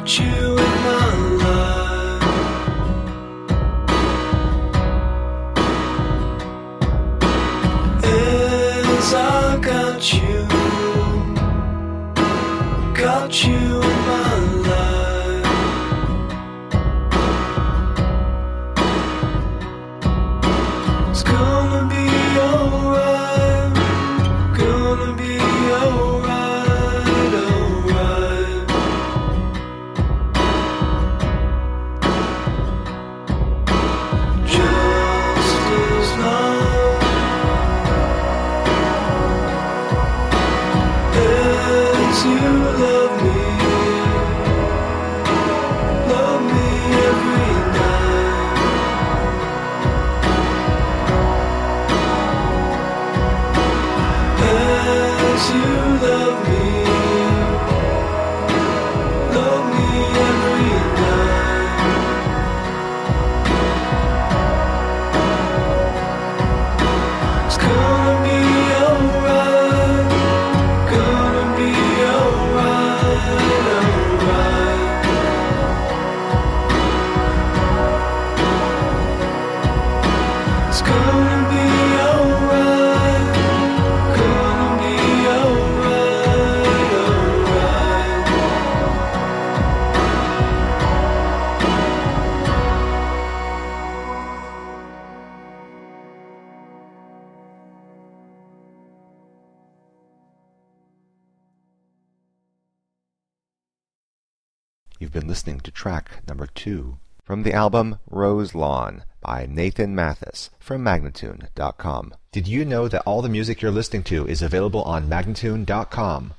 got you in my life. As I got you in my life. It's gonna be alright, gonna be alright, alright. Just as long as you love me every night. As you love me every night. It's gonna be alright, gonna be alright, alright. It's gonna be alright, gonna be alright, alright. You've been listening to track number 2 from the album Rose Lawn by Nathan Mathis from Magnatune.com. Did you know that all the music you're listening to is available on Magnatune.com?